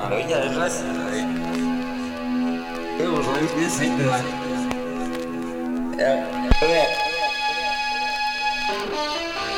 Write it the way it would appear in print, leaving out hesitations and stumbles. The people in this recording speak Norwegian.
Lo ya de raza. Eu vou ver se dá. É.